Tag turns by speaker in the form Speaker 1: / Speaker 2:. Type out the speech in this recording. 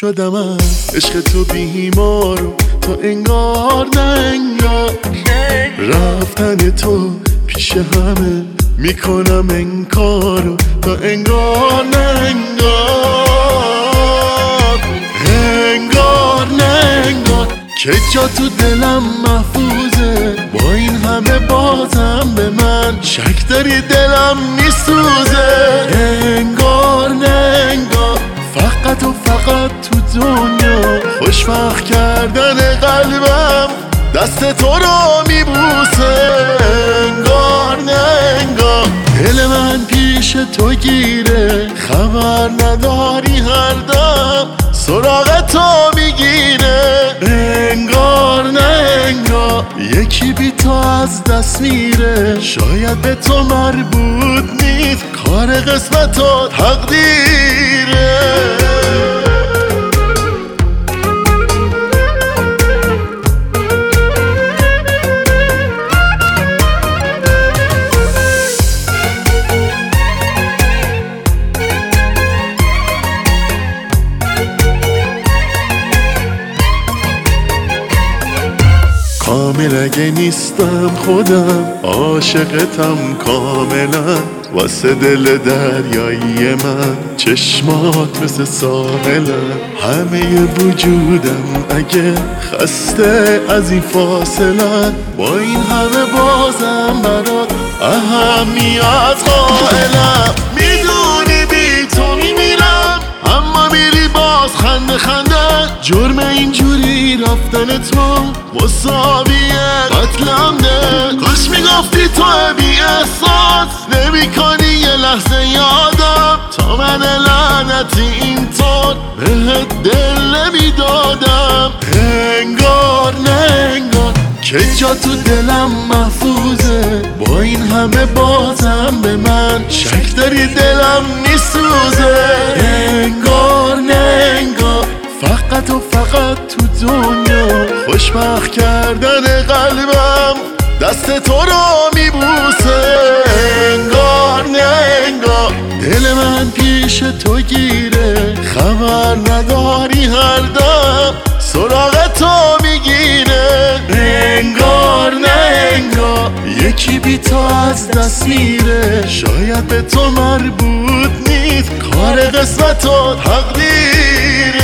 Speaker 1: شدم از عشق تو بیمار، تو انگار نه انگار. رفتن تو پیش همه میکنم انکار، تو انگار نه انگار. انگار نه انگار که جا تو دلم محفوظه، با این همه بازم به من شک داری، دلم میسوزه. انگار نه انگار فقط و فقط تو دنیا خوشبخت کردن قلبم دست تو رو میبوسه. انگار نه انگار دل من پیش تو گیره، خبر نداری هر دم سراغ تو میگیره. انگار نه انگار یکی بی تو از دست میره، شاید به تو مربوط نیست، کار قسمت و تقدیره. کامل اگه نیستم خودم، عاشقتم کاملا، واسه دل دریایی من چشمات مثل ساحلن. همه وجودم اگه خسته از این فاصلن، با این همه بازم برات اهمیت قائلم. میدونی بی تو میمیرم، اما میری باز خنده خنده. جرم اینجوری رفتن تو مساوی قتلم ده. کاش میگفتی تو بی احساس نمی کنی یه لحظه یادم، تا من لعنتی اینطور بهت دل نمیدادم. انگار نه انگار که جا تو دلم محفوظه، با این همه بازم به من شک داری، دلم میسوزه. انگار نه انگار فقط و فقط تو دنیا خوشبخت کردن قلبم دست تو رو میبوسه. انگار نه انگار دل من پیش تو گیره، خبر نداری هر دم سراغ تو میگیره. انگار نه انگار یکی بی تو از دست میره، شاید به تو مربوط نیست، کار قسمت و تقدیره.